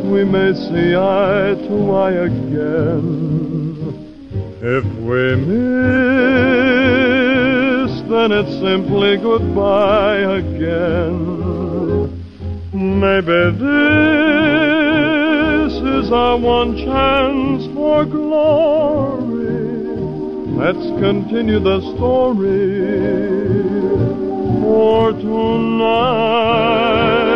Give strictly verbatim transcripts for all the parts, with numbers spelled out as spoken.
we may see eye to eye again. If we miss, then it's simply goodbye again. Maybe this is our one chance for glory. Let's continue the story for tonight.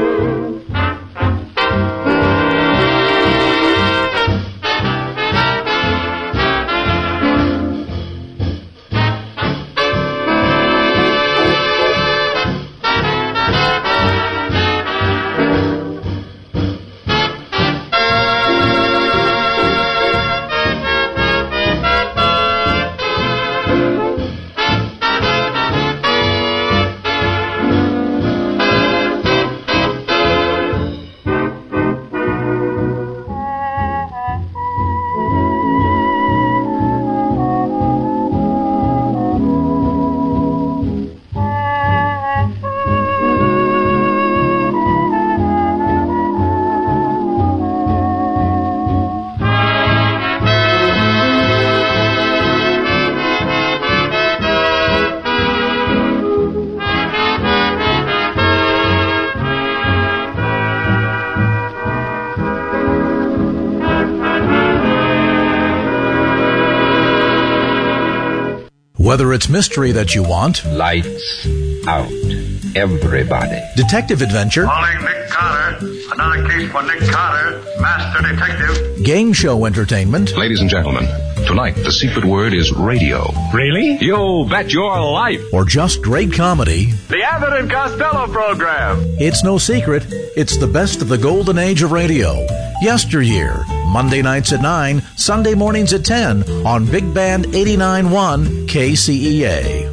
Whether it's mystery that you want, lights out, everybody. Detective adventure, calling Nick Carter, another case for Nick Carter, master detective. Game show entertainment. Ladies and gentlemen, tonight the secret word is radio. Really? You bet your life. Or just great comedy. The Abbott and Costello program. It's no secret. It's the best of the golden age of radio. Yesteryear, Monday nights at nine, Sunday mornings at ten on Big Band eighty-nine point one K C E A.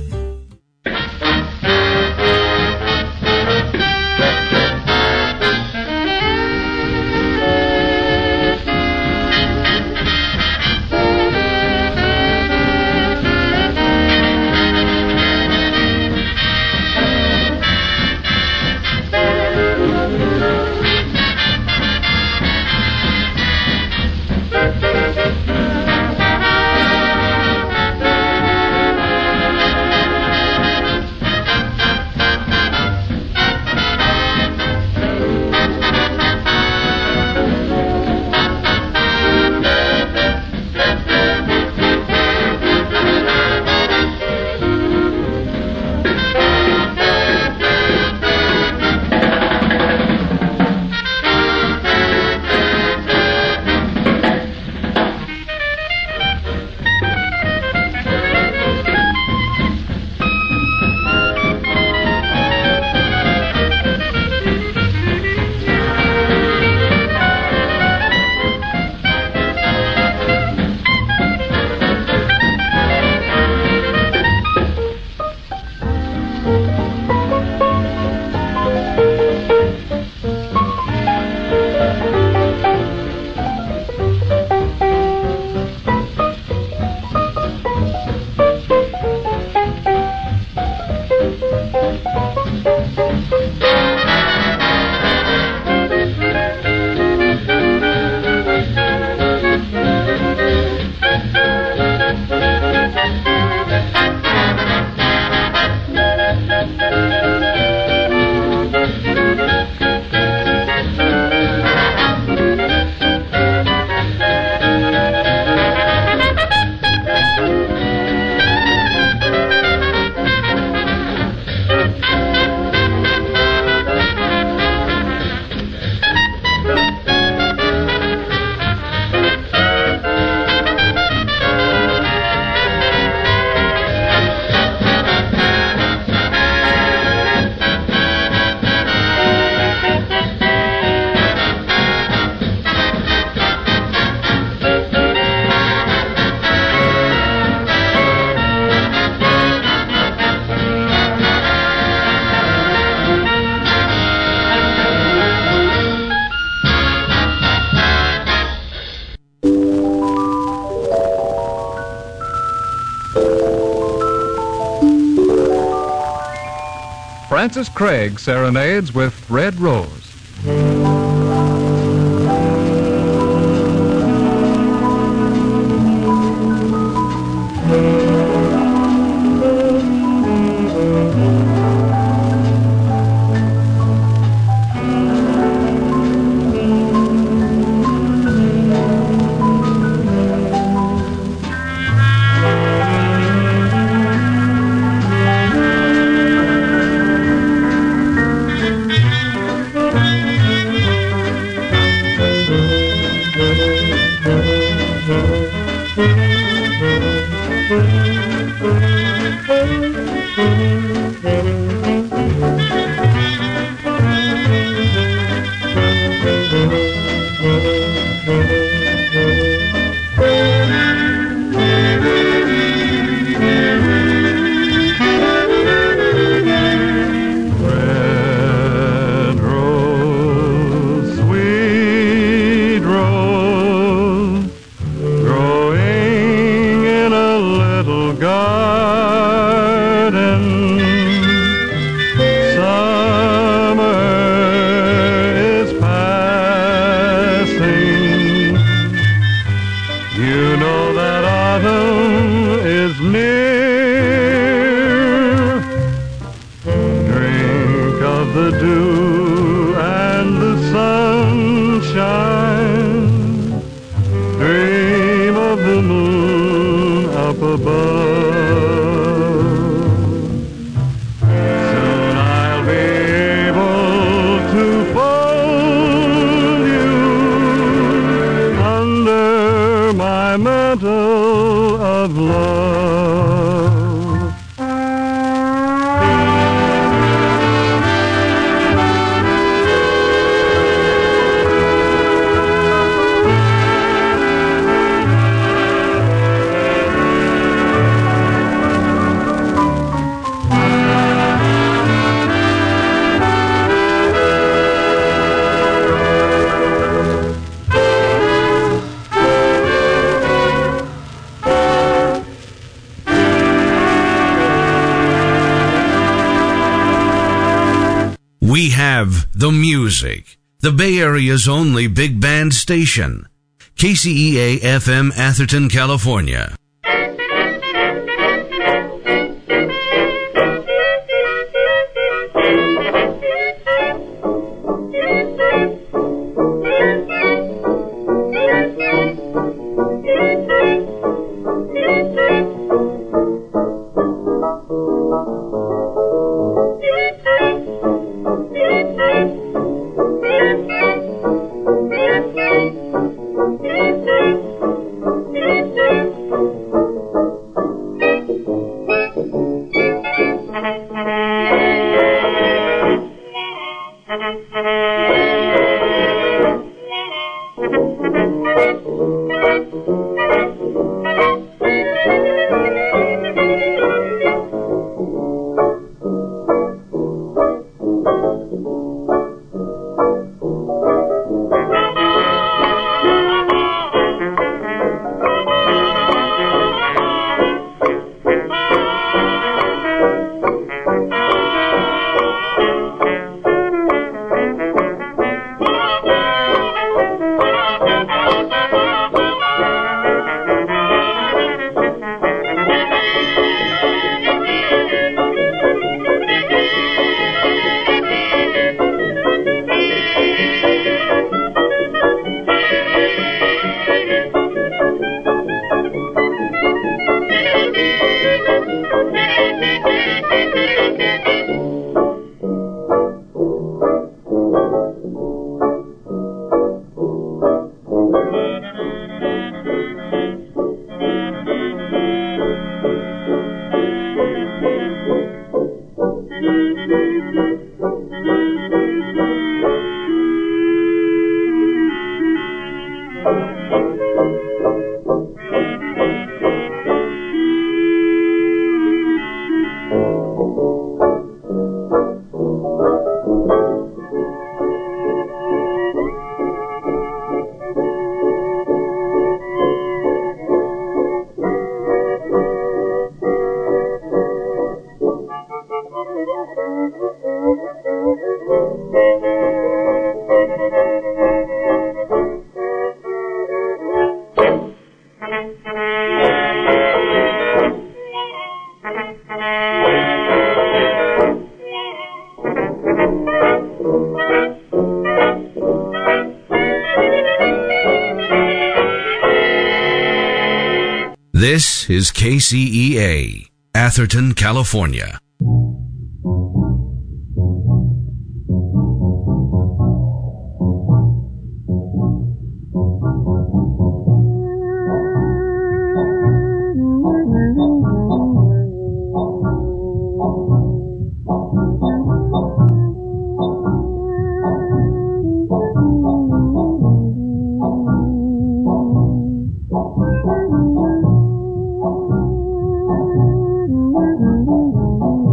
Francis Craig serenades with Red Rose. the music, the Bay Area's only big band station. K C E A F M Atherton, California. This is K C E A, Atherton, California. Thank you.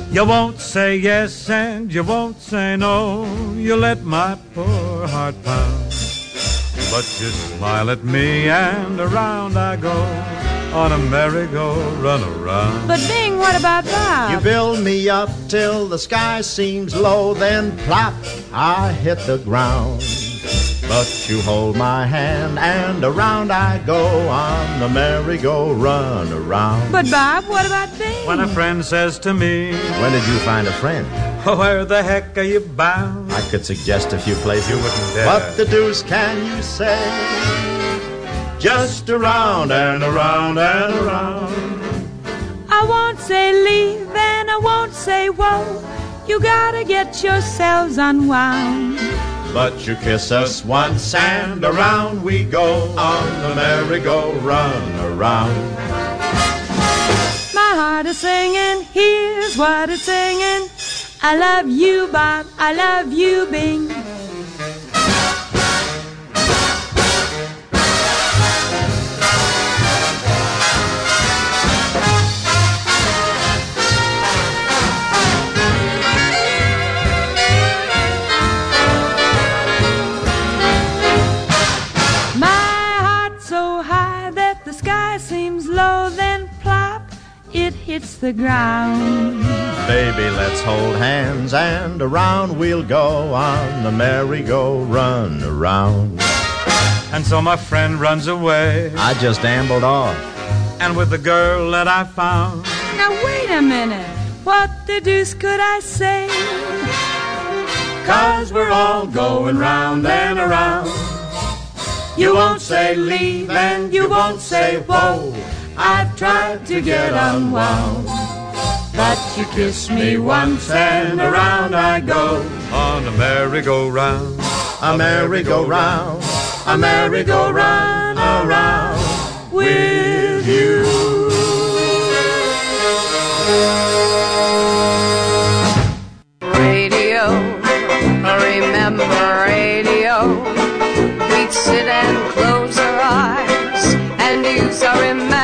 You won't say yes and you won't say no. You let my poor heart pound. But you smile at me and around I go on a merry-go-run around. But Bing, what about Bob? You build me up till the sky seems low, then plop, I hit the ground. But you hold my hand and around I go on the merry-go-run around. But Bob, what about Bing? When a friend says to me, when did you find a friend? Where the heck are you bound? I could suggest a few places. You wouldn't dare. What the deuce can you say? Just around and around and around. I won't say leave and I won't say whoa. You gotta get yourselves unwound. But you kiss us once and around we go on the merry-go-run around. My heart is singing, here's what it's singing. I love you, Bob, I love you, Bing. Hits the ground. Baby, let's hold hands and around we'll go on the merry-go-run around. And so my friend runs away. I just ambled off. And with the girl that I found. Now wait a minute. What the deuce could I say? 'Cause we're all going round and around. You won't say leave and you won't say whoa. I've tried to get unwound, but you kiss me once and around I go on a merry-go-round, a merry-go-round, a merry-go-round around with you. Radio, remember radio. We'd sit and close our eyes and use our imagination.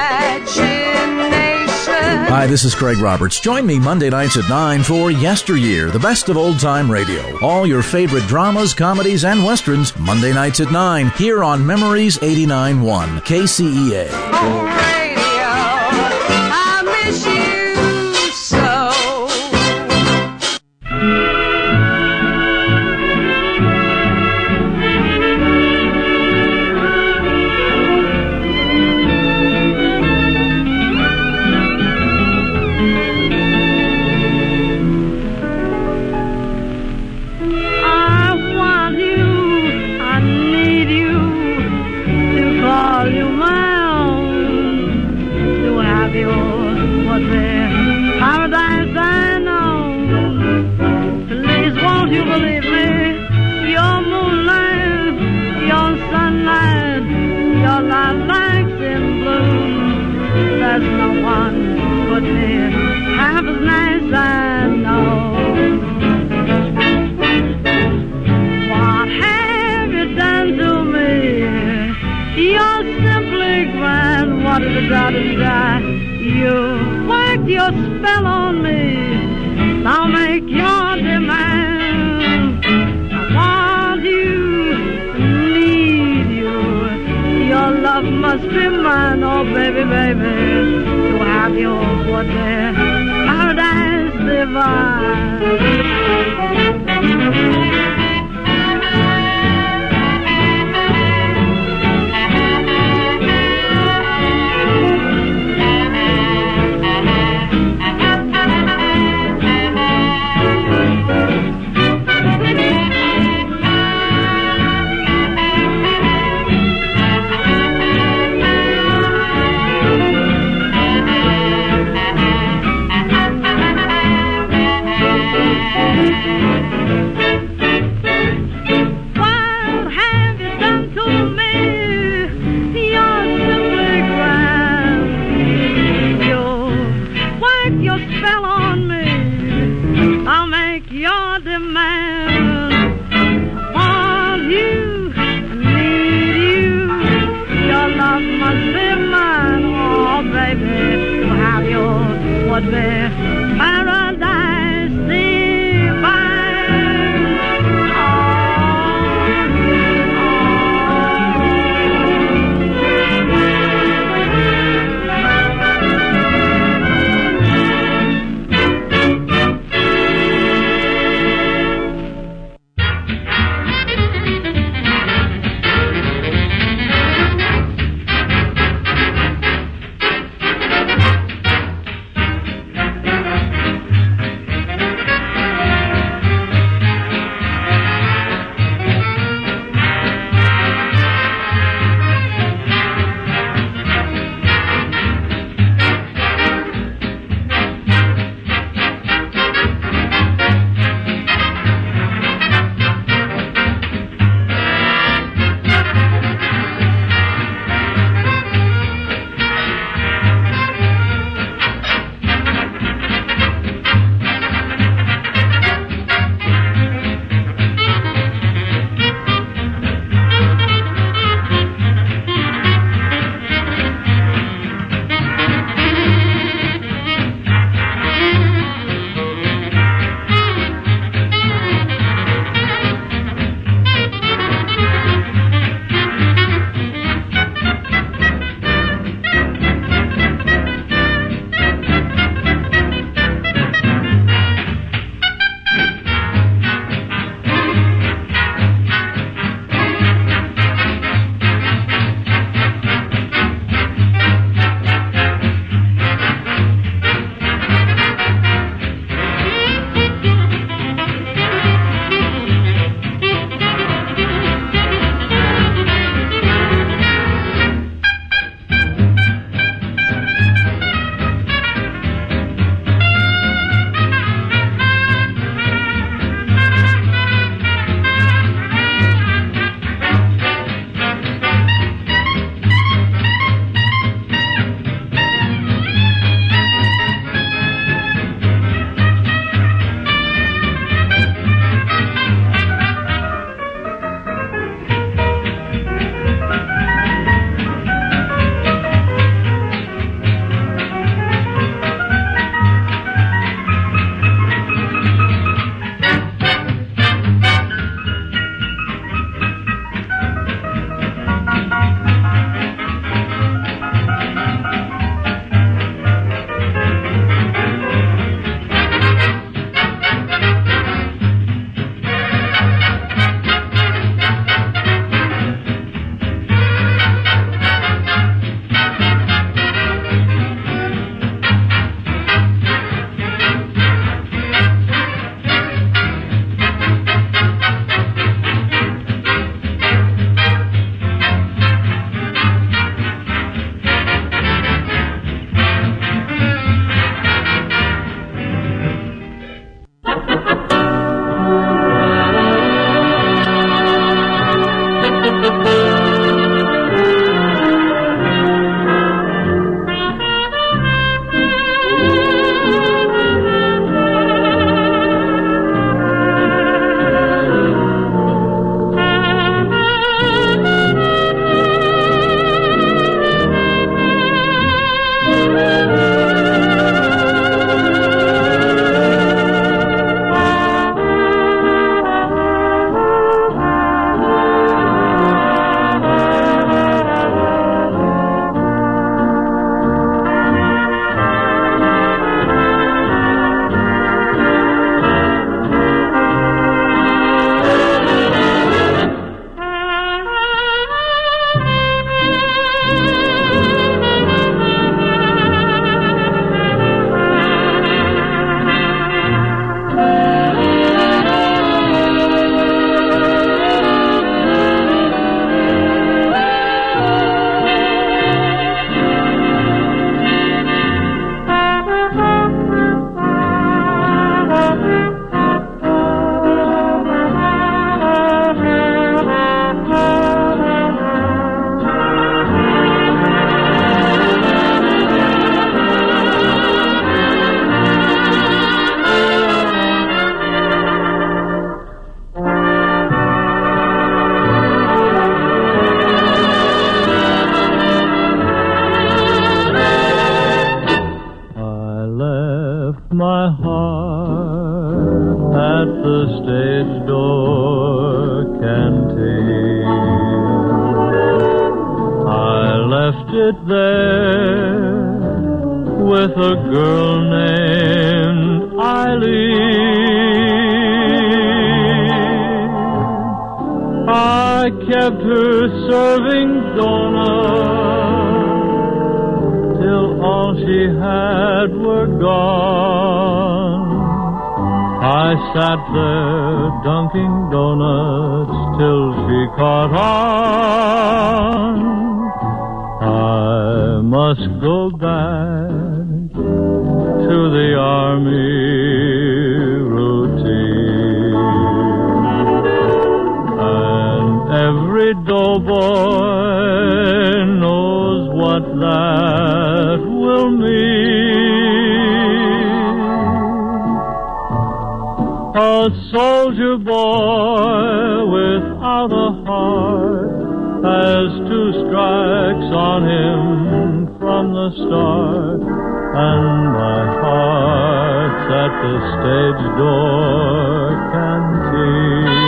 Hi, this is Craig Roberts. Join me Monday nights at nine for Yesteryear, the best of old-time radio. All your favorite dramas, comedies, and westerns, Monday nights at nine, here on Memories eighty-nine point one, K C E A. Oh, radio, I miss you so. You worked your spell on me. I'll make your demand. I want you, need you. Your love must be mine. Oh, baby, baby, to have your what there, paradise divine. Paradise My heart at the stage door canteen. I left it there with a girl named Eileen. I kept her serving donuts till all she had were gone. I sat there dunking donuts till she caught on. I must go back to the army routine. And every doughboy knows what that will mean. A soldier boy without a heart has two strikes on him from the start, and my heart's at the stage door canteen.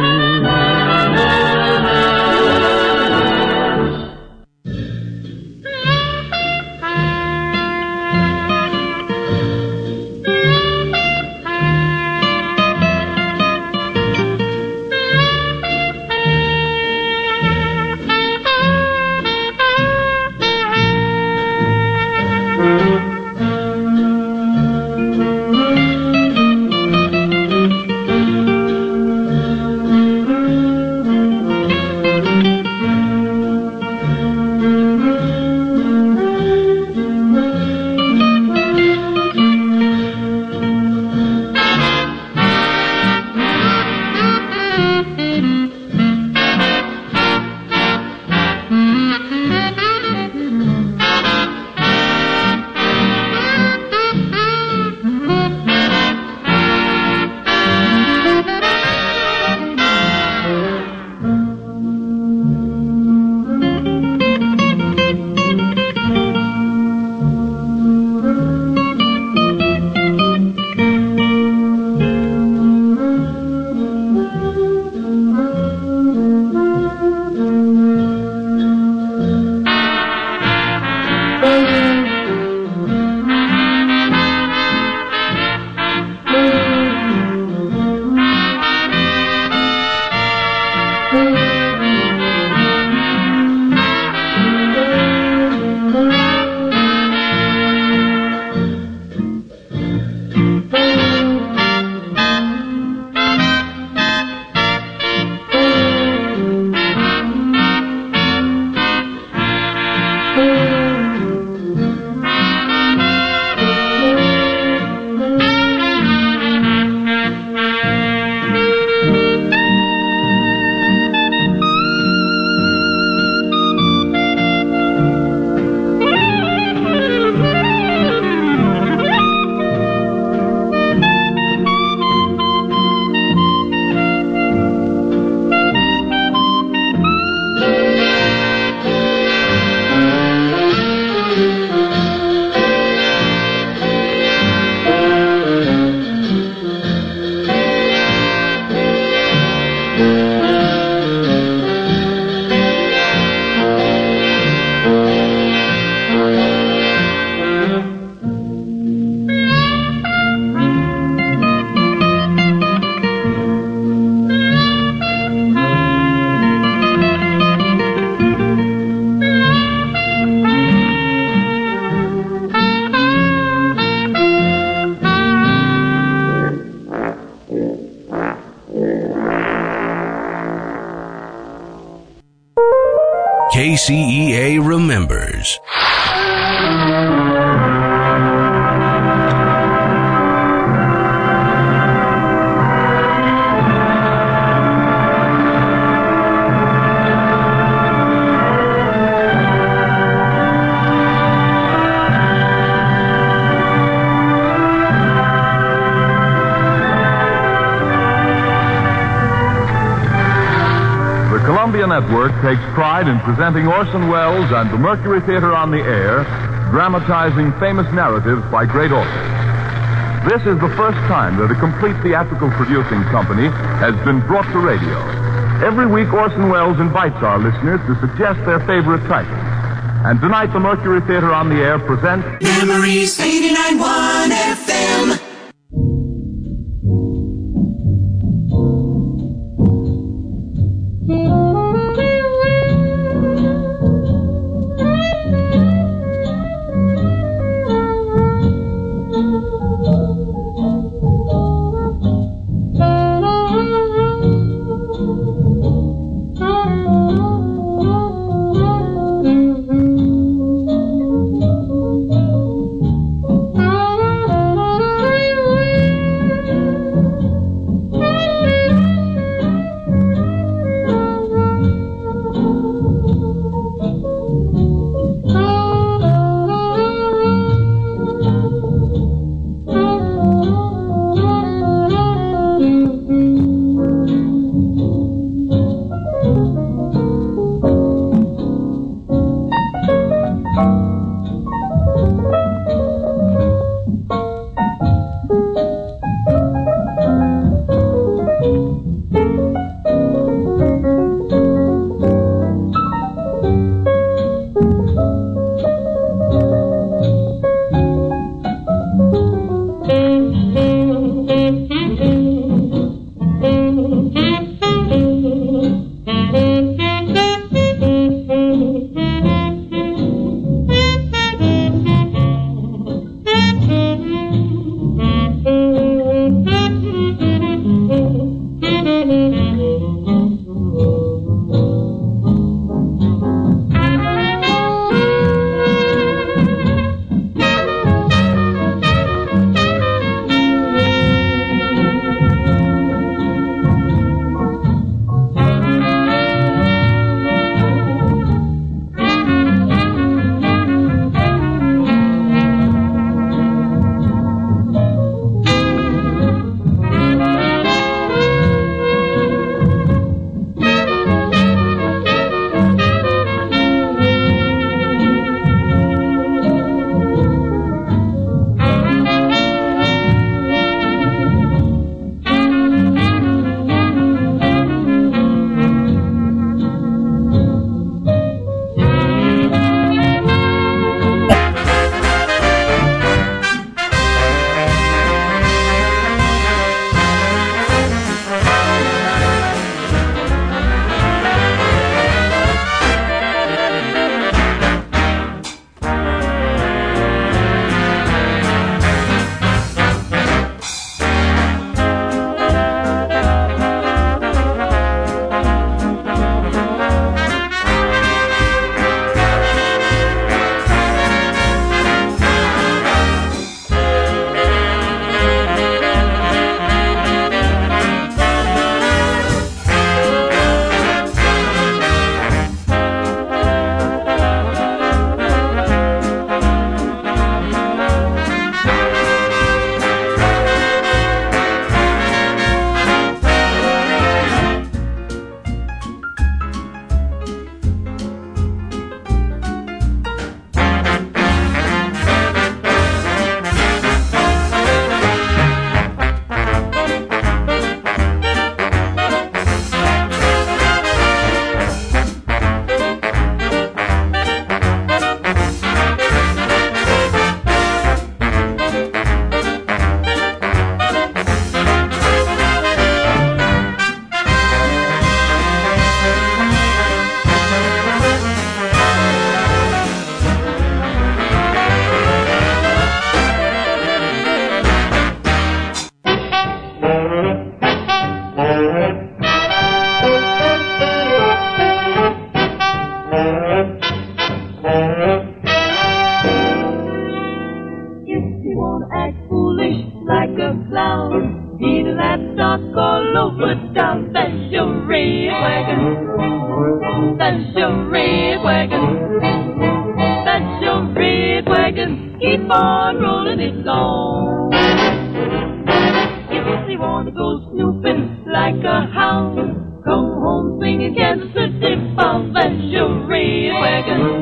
K C E A remembers. Network takes pride in presenting Orson Welles and the Mercury Theater on the air, dramatizing famous narratives by great authors. This is the first time that a complete theatrical producing company has been brought to radio. Every week, Orson Welles invites our listeners to suggest their favorite titles. And tonight, the Mercury Theater on the Air presents Memories eighty-nine point one F M.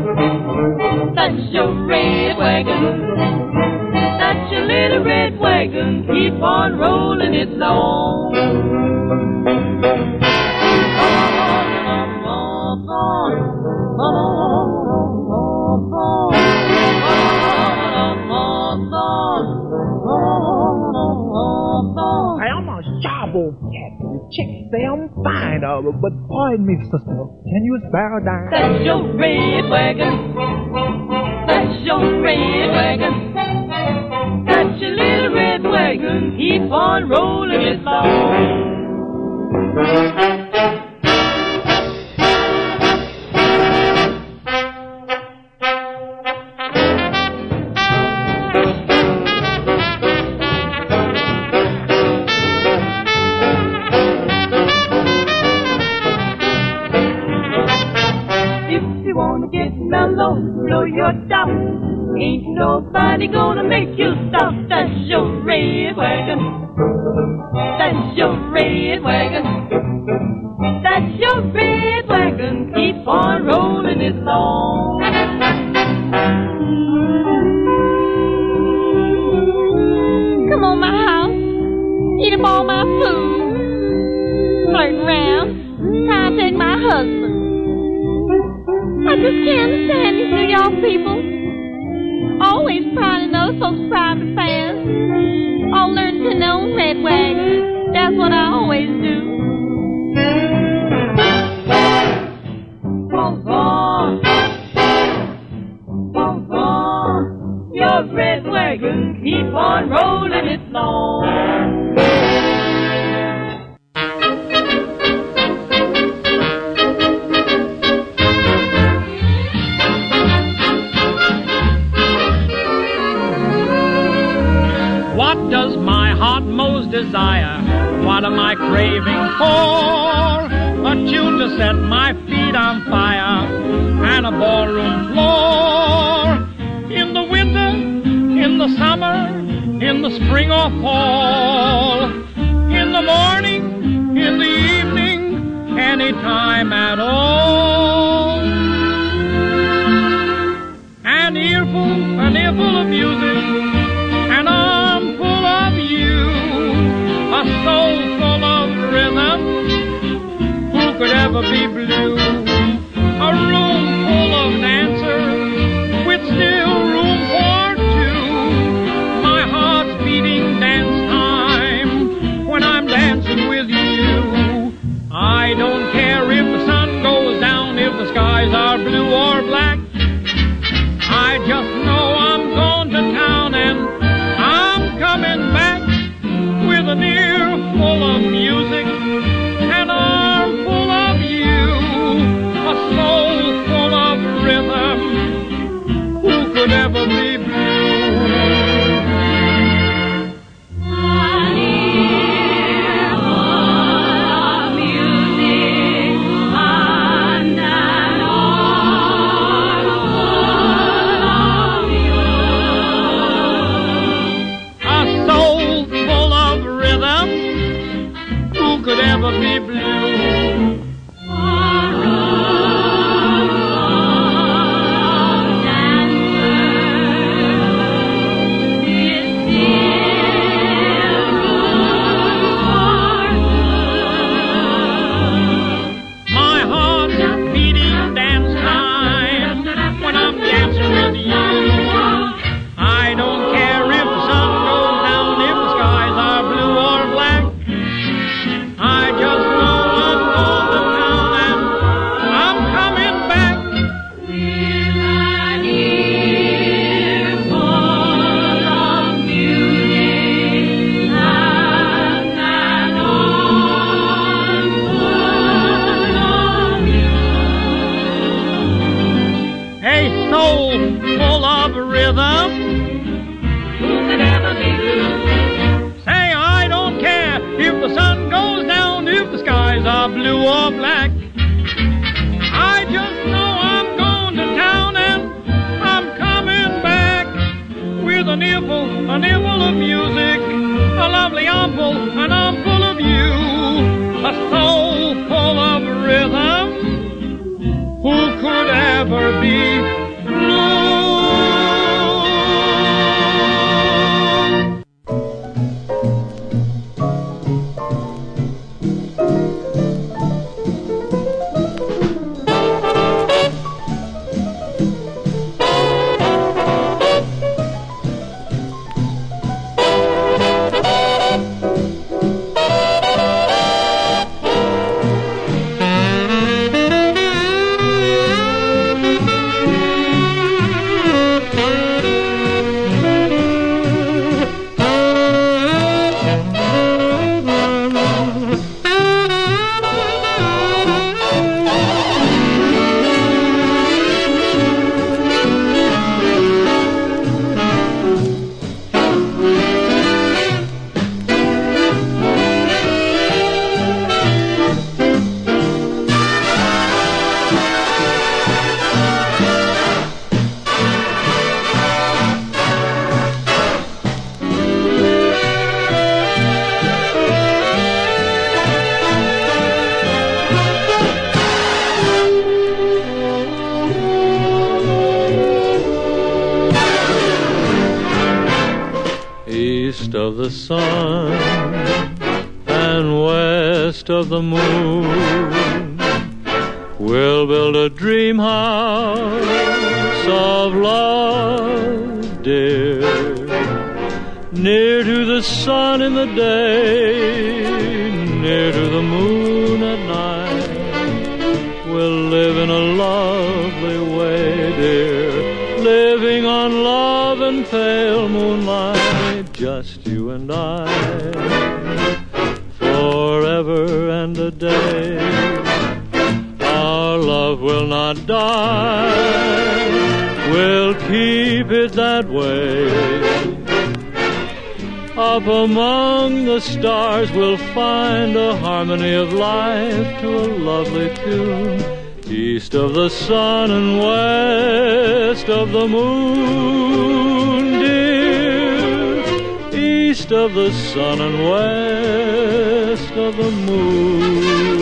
That's your red wagon. wagon, keep on rolling it along. Hey, I'm a sharp old cat. The chicks say I'm fine, uh, but pardon me, sister. Can you spare a dime? That's your red wagon. That's your red wagon. That's your little red wagon. Keep on rolling it along. Blow your top. Ain't nobody gonna make you stop. That's your red wagon. That's your red wagon. That's your red wagon. Keep on rolling it along. Come on my house. Eat up all my food. Flirting around. Trying to take my husband. I just can't understand these New York people. Always prying in other folks' private affairs. All learning to their own red wagon. That's what I always do. Your red wagon, keep on rolling it along. What does my heart most desire? What am I craving for? A tune to set my feet on fire and a ballroom floor. In the winter, in the summer, in the spring or fall, in the morning, in the evening, any time at all. An earful, an earful of music, an arm full of you, a soul full of rhythm. Who could ever be blue? A room full of dancers with still room for two. My heart's beating dance time when I'm dancing with you. I don't care if the sun goes down, if the skies are blue or black. I just know I'm going to town and I'm coming back with an ear full of music, an arm full of you, a soul full of rhythm. Who could ever be blue? An ear full of music, and an arm full of you. A soul full of rhythm. Who could ever be blue? My heart is beating dance time when I'm dancing with you. I don't care if the sun goes down, if the skies are blue or black. I just know I'm going to town and I'm coming back with an ear full of music and an arm full of you. A soul full of rhythm. Who could ever be blue? Say, I don't care if the sun goes down, if the skies are blue or black. I just know I'm going to town and I'm coming back with an earful, an earful of music, a lovely armful, an armful of you, a soul full of rhythm. Who could ever be blue? east of the sun and west of the moon. We'll build a dream house of love, dear, near to the sun in the day, near to the moon at night. We'll live in a lovely way, dear, living on love and pale moonlight, just you and I, forever and a day. Our love will not die, we'll keep it that way. Up among the stars we'll find a harmony of life to a lovely tune, east of the sun and west of the moon, dear, east of the sun and west of the moon.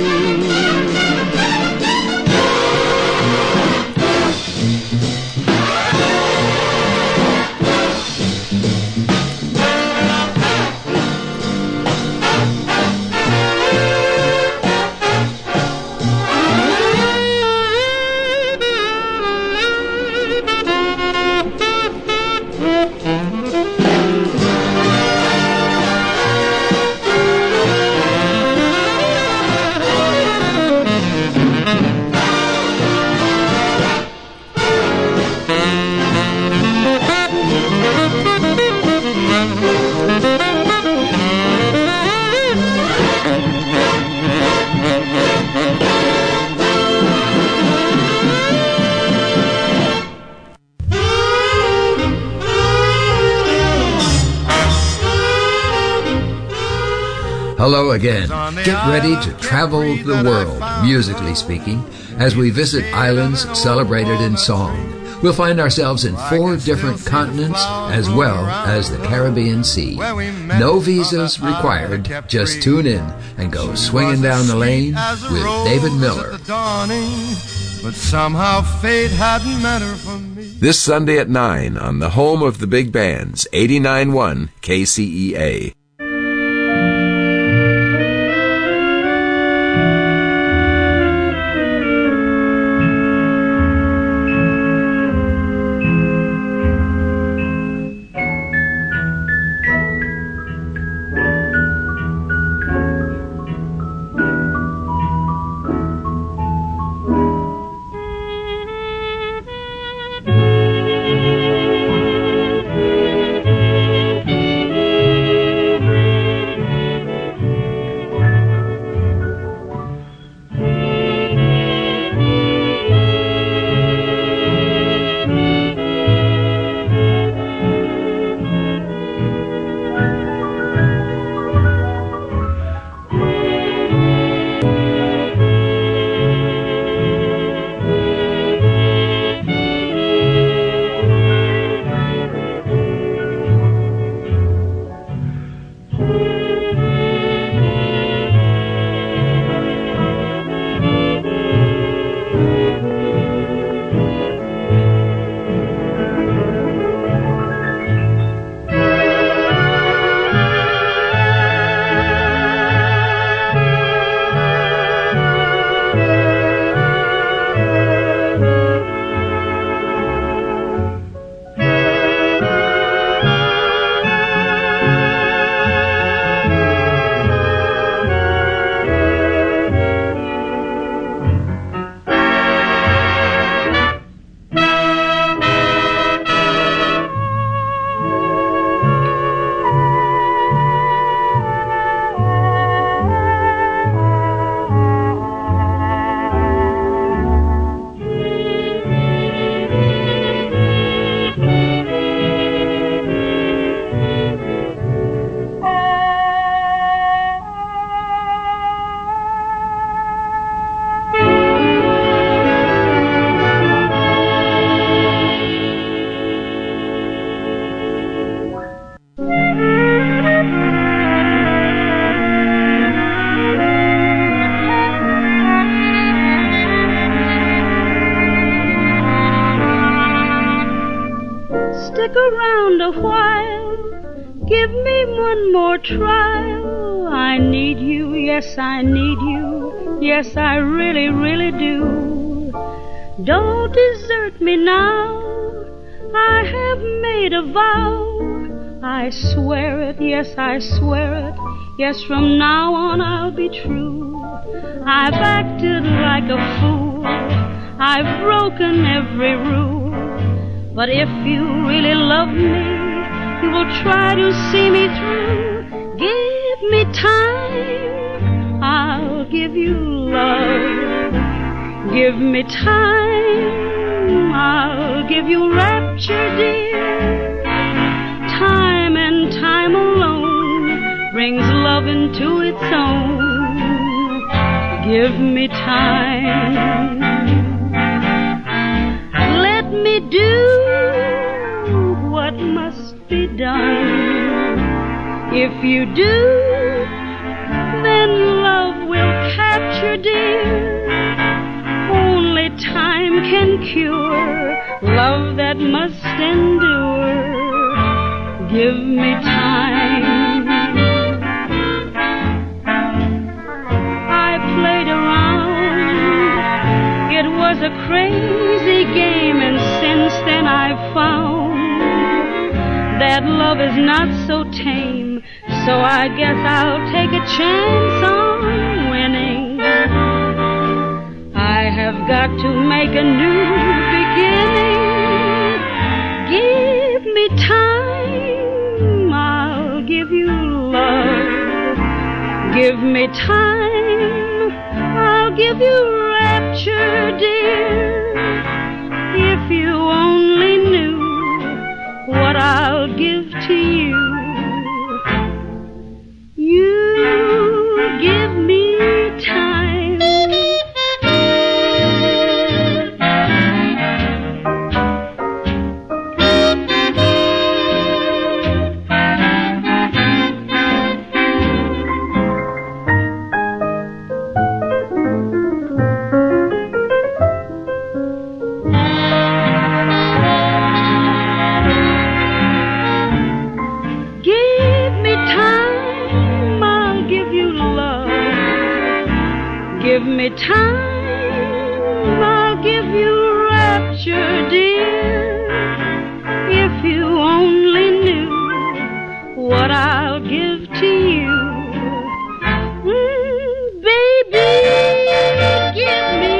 Hello again. Get ready to travel the world, musically speaking, as we visit islands celebrated in song. We'll find ourselves in four different continents as well as the Caribbean Sea. No visas required. Just tune in and go swinging down the lane with David Miller. But somehow fate hadn't meant her for me. This Sunday at nine on the home of the big bands, eighty-nine point one K C E A. Stick around a while, Give me one more trial. I need you, yes, I need you. Yes, I really, really do. Don't desert me now. I have made a vow. I swear it, yes, I swear it. Yes, from now on I'll be true. I've acted like a fool. I've broken every rule. But if you really love me, you will try to see me through. Give me time, I'll give you love. Give me time, I'll give you rapture, dear. Time and time alone brings love into its own. Give me time. Let me do what must be done. If you do, then love will capture, dear. Only time can cure love that must endure. Give me time. I played around. It was a crazy game, and since then I've found that love is not so tame. So I guess I'll take a chance on winning. I have got to make a new beginning. Give me time, I'll give you love. Give me time, I'll give you rapture, dear. If you only knew what I'll give to you. You give me time. Give me time, I'll give you rapture, dear. If you only knew what I'll give to you. Mm, baby, give me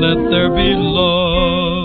let there be love.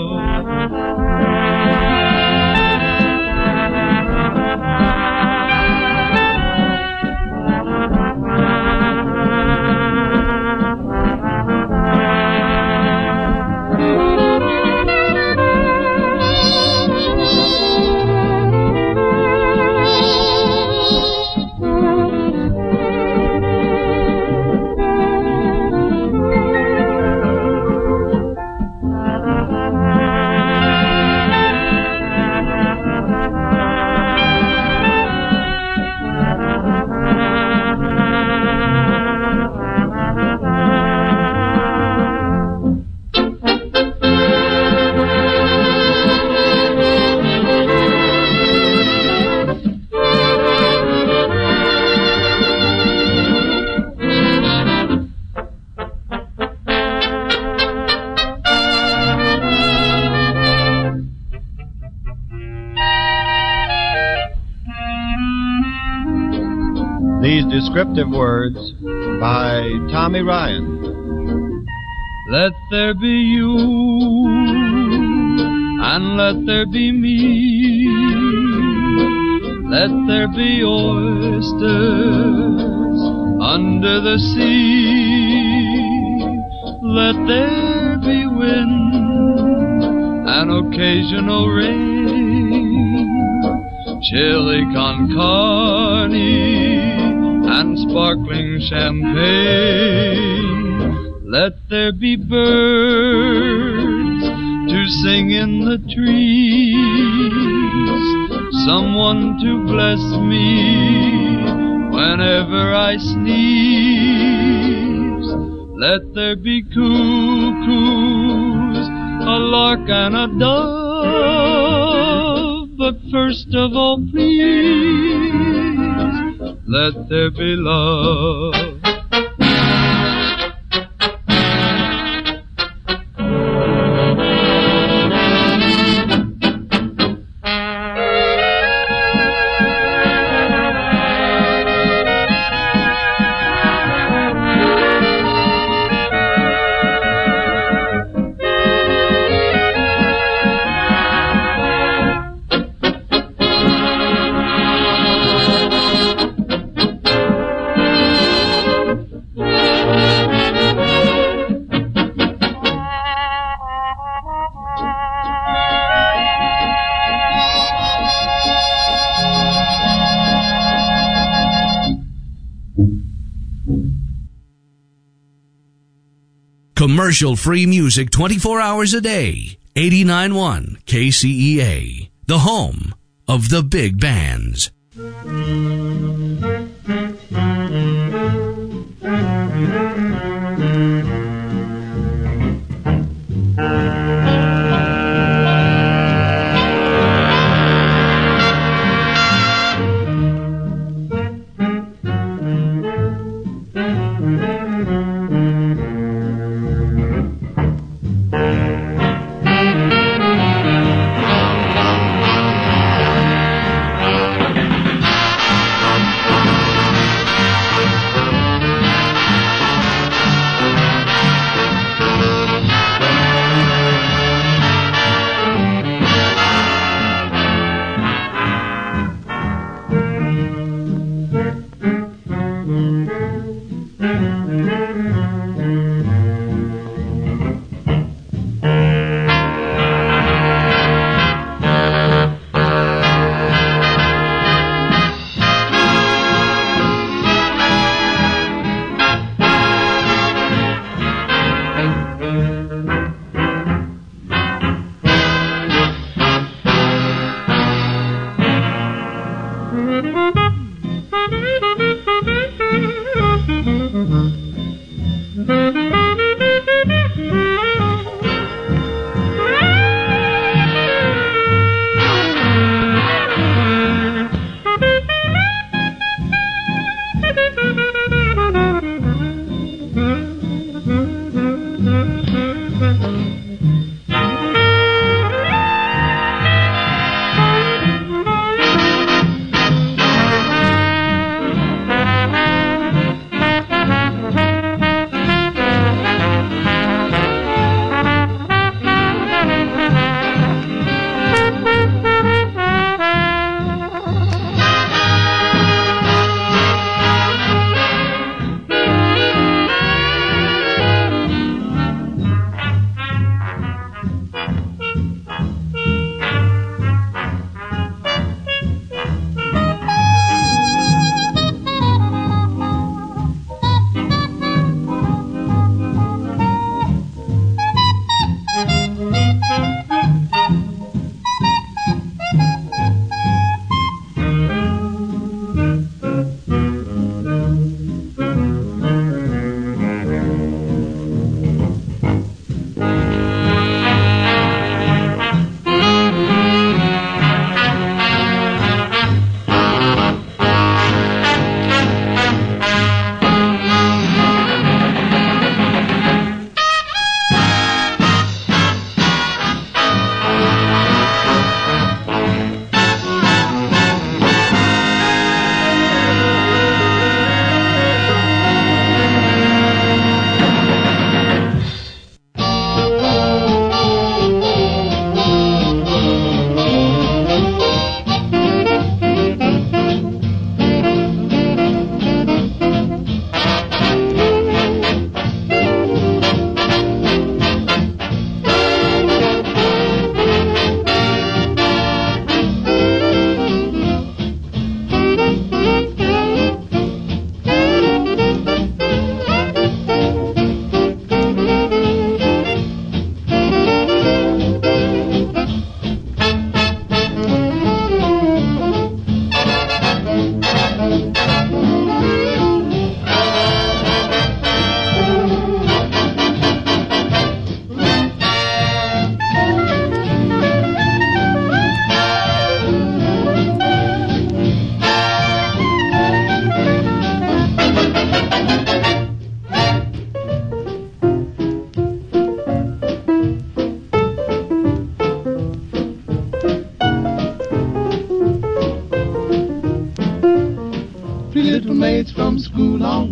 Descriptive words by Tommy Ryan. Let there be you, and let there be me. Let there be oysters under the sea. Let there be wind and occasional rain, chili con carne and sparkling champagne. Let there be birds to sing in the trees, someone to bless me whenever I sneeze. Let there be cuckoos, a lark and a dove, but first of all, please, let there be love. Commercial-free music twenty-four hours a day. eighty-nine point one K C E A, the home of the big bands.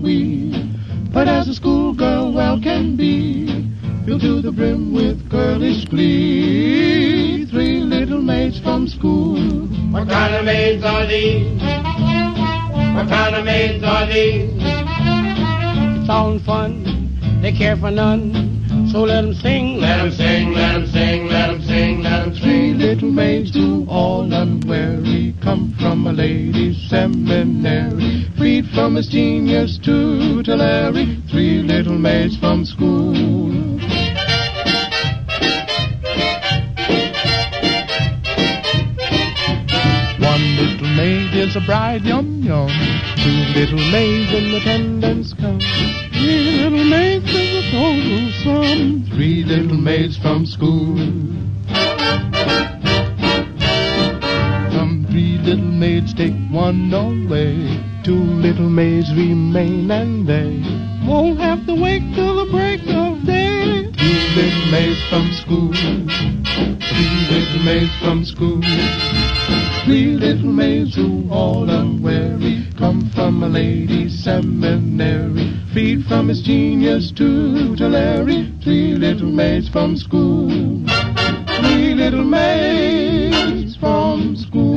we, but as a schoolgirl well can be, filled to the brim with girlish glee. Three little maids from school. What kind of maids are these? What kind of maids are these? It's all in fun, they care for none, so let 'em sing, let 'em sing, let 'em sing, let 'em sing, let 'em sing. Three little maids who all unwary come from a lady's seminary, freed from his genius tutelary. Three little maids from school. One little maid is a bride, yum yum. Two little maids in attendance come. Three little maids is a total sum. Three little maids from school. Some three little maids take one away. Two little maids remain and they won't have to wait till the break of day. Three little maids from school. Three little maids from school. Three little maids who all unwary come from a lady's seminary, freed from his genius tutelary. Three little maids from school. Three little maids from school.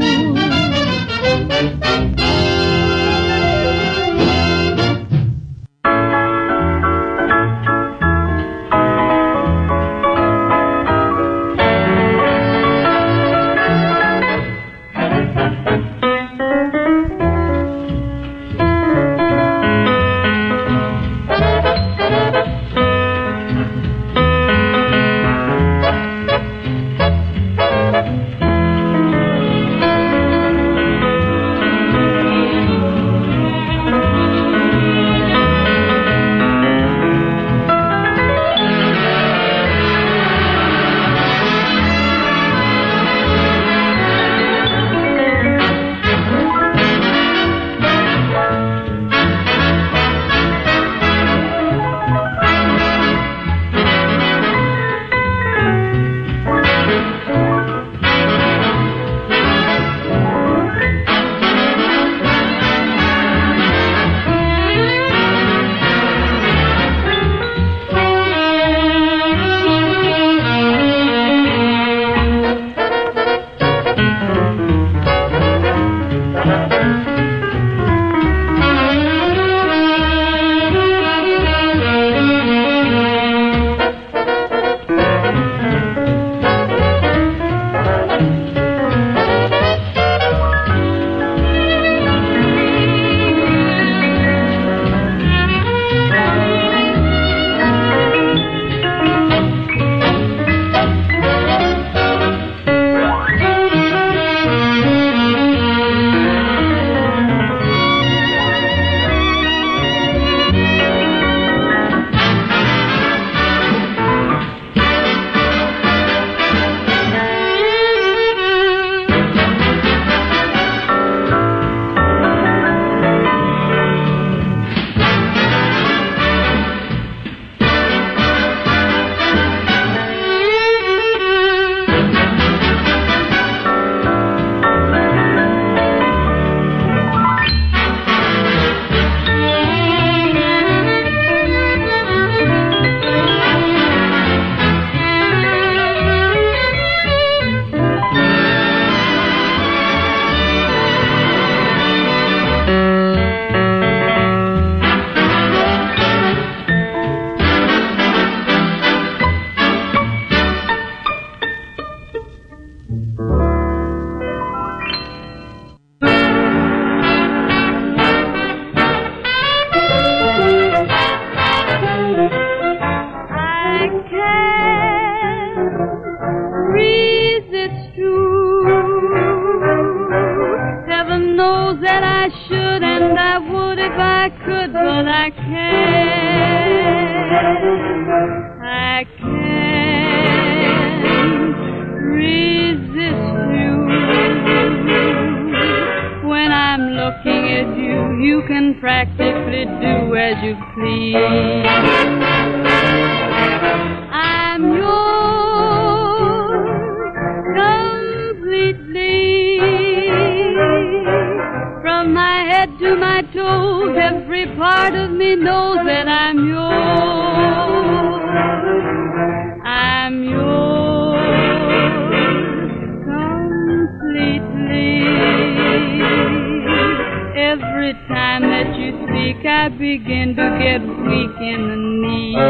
To my toes, every part of me begin to get weak in the knees.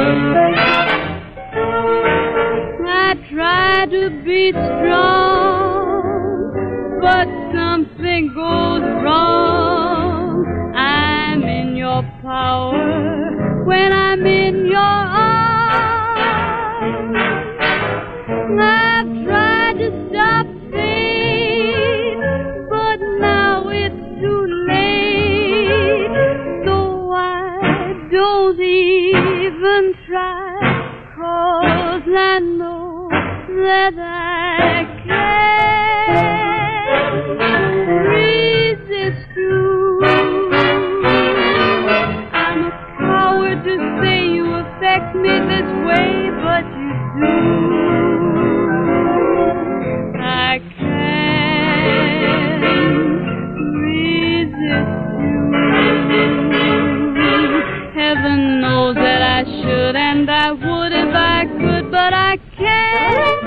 I try to be strong, but something goes wrong. I'm in your power when I'm in your arms. I've tried to stop fate, but now it's too late. So I don't even try, 'cause I know that I can't resist you. I'm a coward to say you affect me this way, but you do. I can't resist you. Heaven knows that I should and I would if I could, but I can't.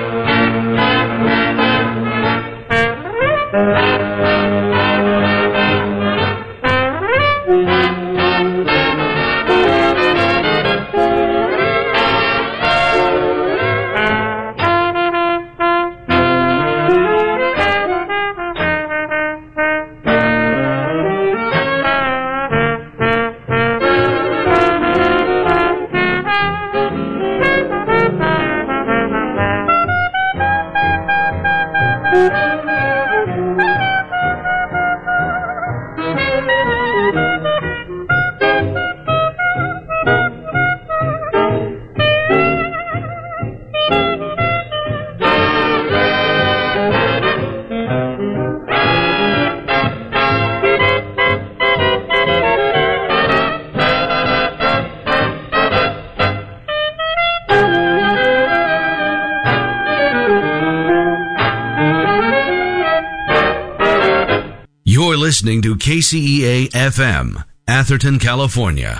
You're listening to K C E A F M, Atherton, California.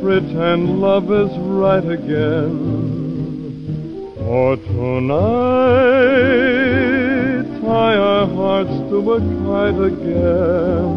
pretend love is right again. For tonight, tie our hearts to a kite again.